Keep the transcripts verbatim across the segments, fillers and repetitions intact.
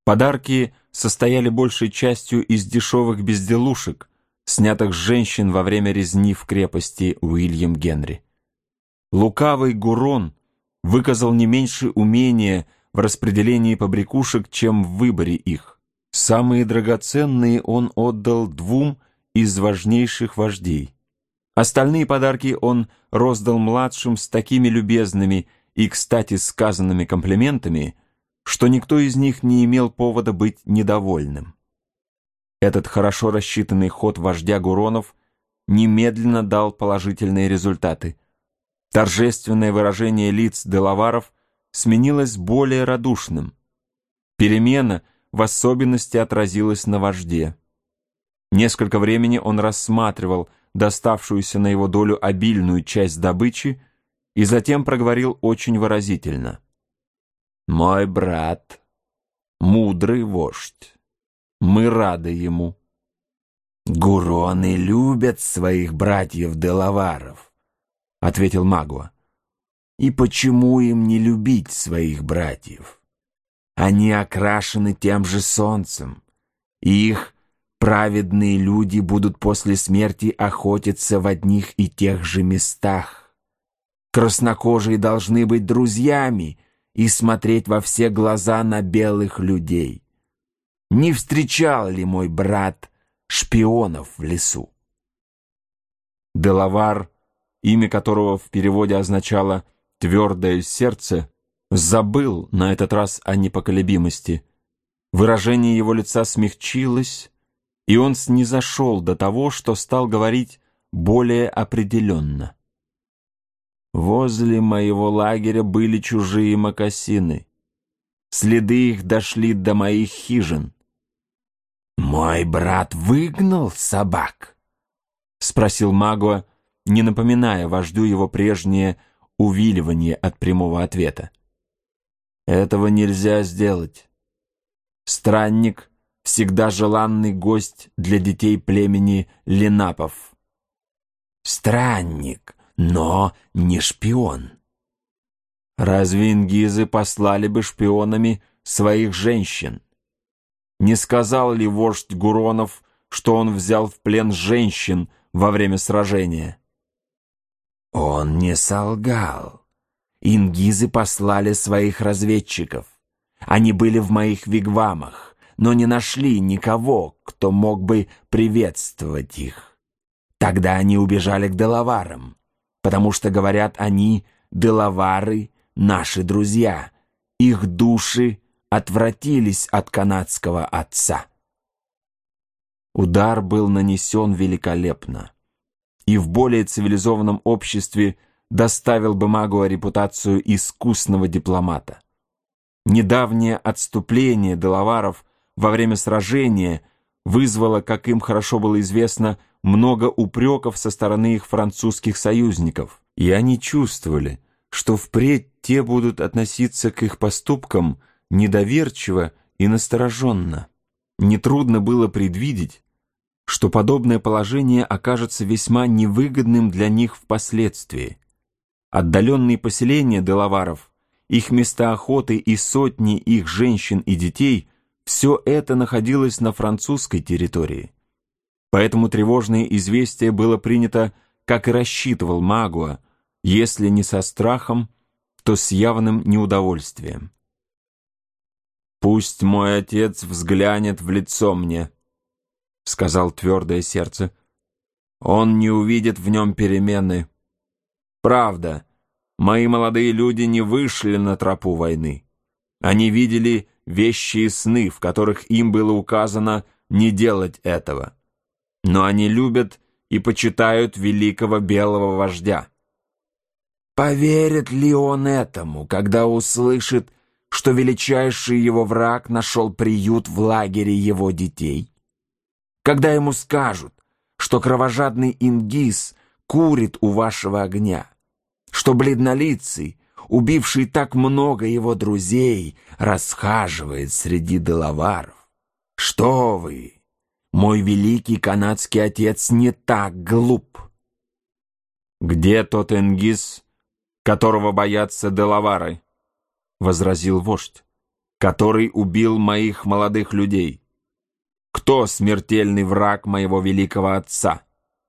Подарки состояли большей частью из дешевых безделушек, снятых с женщин во время резни в крепости Уильям Генри. Лукавый Гурон выказал не меньше умения в распределении побрякушек, чем в выборе их. Самые драгоценные он отдал двум из важнейших вождей. Остальные подарки он роздал младшим с такими любезными и, кстати, сказанными комплиментами, что никто из них не имел повода быть недовольным. Этот хорошо рассчитанный ход вождя Гуронов немедленно дал положительные результаты. Торжественное выражение лиц делаваров сменилось более радушным. Перемена в особенности отразилась на вожде. Несколько времени он рассматривал доставшуюся на его долю обильную часть добычи и затем проговорил очень выразительно: «Мой брат, мудрый вождь, мы рады ему». «Гуроны любят своих братьев-делаваров», — ответил Магуа. «И почему им не любить своих братьев? Они окрашены тем же солнцем, и их праведные люди будут после смерти охотиться в одних и тех же местах. Краснокожие должны быть друзьями и смотреть во все глаза на белых людей. Не встречал ли мой брат шпионов в лесу?» Делавар, имя которого в переводе означало «твердое сердце», забыл на этот раз о непоколебимости. Выражение его лица смягчилось, и он снизошел до того, что стал говорить более определенно. «Возле моего лагеря были чужие мокасины. Следы их дошли до моих хижин». «Мой брат выгнал собак?» — спросил Магуа, не напоминая вождю его прежнее увиливание от прямого ответа. «Этого нельзя сделать. Странник — всегда желанный гость для детей племени Ленапов». «Странник, но не шпион». «Разве ингизы послали бы шпионами своих женщин? Не сказал ли вождь Гуронов, что он взял в плен женщин во время сражения?» «Он не солгал. Ингизы послали своих разведчиков. Они были в моих вигвамах, но не нашли никого, кто мог бы приветствовать их. Тогда они убежали к делаварам, потому что, говорят они, делавары — наши друзья. Их души отвратились от канадского отца». Удар был нанесен великолепно, и в более цивилизованном обществе доставил бы Магуа репутацию искусного дипломата. Недавнее отступление делаваров во время сражения вызвало, как им хорошо было известно, много упреков со стороны их французских союзников, и они чувствовали, что впредь те будут относиться к их поступкам недоверчиво и настороженно. Нетрудно было предвидеть, что подобное положение окажется весьма невыгодным для них впоследствии. Отдаленные поселения делаваров, их места охоты и сотни их женщин и детей — все это находилось на французской территории. Поэтому тревожное известие было принято, как и рассчитывал Магуа, если не со страхом, то с явным неудовольствием. «Пусть мой отец взглянет в лицо мне», — сказал твердое сердце. «Он не увидит в нем перемены. Правда, мои молодые люди не вышли на тропу войны. Они видели вещи и сны, в которых им было указано не делать этого. Но они любят и почитают великого белого вождя». Поверит ли он этому, когда услышит, что величайший его враг нашел приют в лагере его детей? Когда ему скажут, что кровожадный ингиз курит у вашего огня, что бледнолицый, убивший так много его друзей, расхаживает среди делаваров? Что вы, мой великий канадский отец не так глуп. «Где тот ингиз, которого боятся делавары?» — возразил вождь. который убил моих молодых людей? Кто смертельный враг моего великого отца?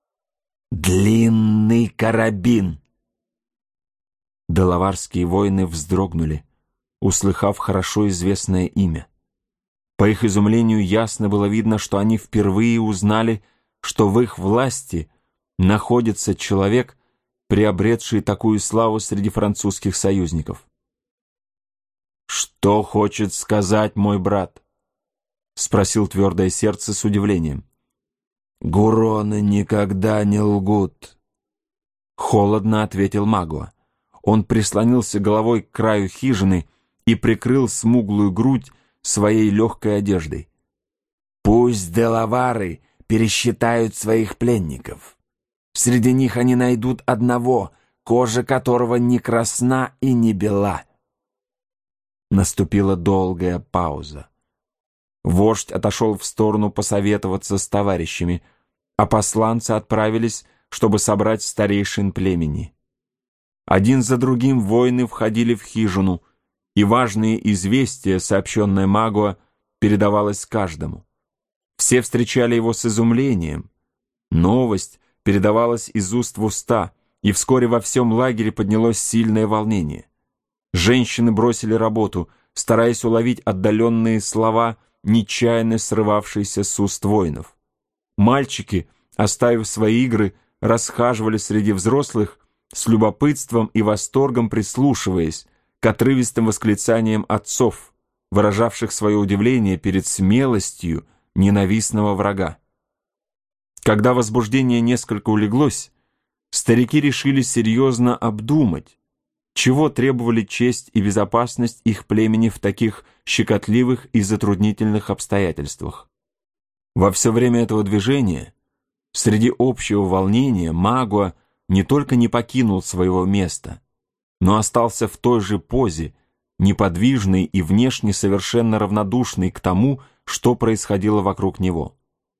Длинный карабин. Делаварские воины вздрогнули, услыхав хорошо известное имя. По их изумлению ясно было видно, что они впервые узнали, что в их власти находится человек, приобретший такую славу среди французских союзников. «Что хочет сказать мой брат?» — спросил твердое сердце с удивлением. «Гуроны никогда не лгут», — холодно ответил Магуа. Он прислонился головой к краю хижины и прикрыл смуглую грудь своей легкой одеждой. «Пусть делавары пересчитают своих пленников. Среди них они найдут одного, кожа которого не красна и не бела». Наступила долгая пауза. Вождь отошел в сторону посоветоваться с товарищами, а посланцы отправились, чтобы собрать старейшин племени. Один за другим воины входили в хижину, и важные известия, сообщенное Магуа, передавалось каждому. Все встречали его с изумлением. Новость передавалась из уст в уста, и вскоре во всем лагере поднялось сильное волнение. Женщины бросили работу, стараясь уловить отдаленные слова, нечаянно срывавшиеся с уст воинов. Мальчики, оставив свои игры, расхаживали среди взрослых, с любопытством и восторгом прислушиваясь к отрывистым восклицаниям отцов, выражавших свое удивление перед смелостью ненавистного врага. Когда возбуждение несколько улеглось, старики решили серьезно обдумать, чего требовали честь и безопасность их племени в таких щекотливых и затруднительных обстоятельствах. Во все время этого движения, среди общего волнения, Магуа не только не покинул своего места, но остался в той же позе, неподвижный и внешне совершенно равнодушный к тому, что происходило вокруг него.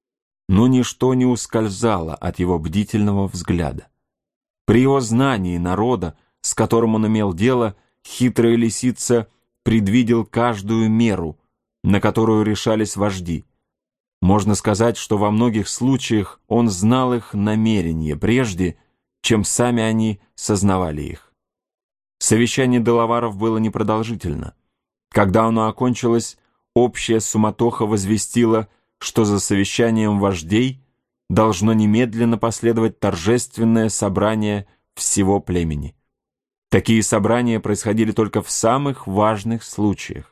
Но ничто не ускользало от его бдительного взгляда. При его знании народа, с которым он имел дело, хитрая лисица предвидел каждую меру, на которую решались вожди. Можно сказать, что во многих случаях он знал их намерения прежде, чем сами они сознавали их. Совещание делаваров было непродолжительно. Когда оно окончилось, общая суматоха возвестила, что за совещанием вождей должно немедленно последовать торжественное собрание всего племени. Такие собрания происходили только в самых важных случаях.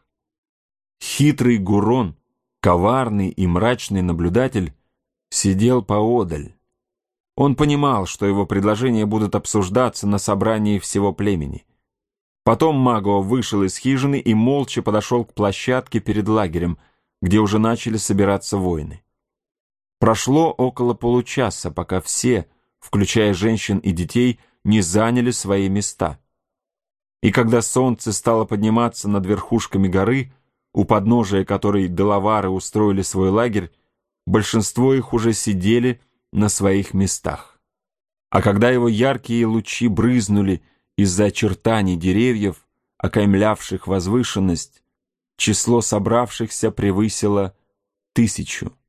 Хитрый Гурон, коварный и мрачный наблюдатель, сидел поодаль. Он понимал, что его предложения будут обсуждаться на собрании всего племени. Потом Магуа вышел из хижины и молча подошел к площадке перед лагерем, где уже начали собираться воины. Прошло около получаса, пока все, включая женщин и детей, не заняли свои места. И когда солнце стало подниматься над верхушками горы, у подножия которой делавары устроили свой лагерь, большинство их уже сидели на своих местах. А когда его яркие лучи брызнули из-за очертаний деревьев, окаймлявших возвышенность, число собравшихся превысило тысячу.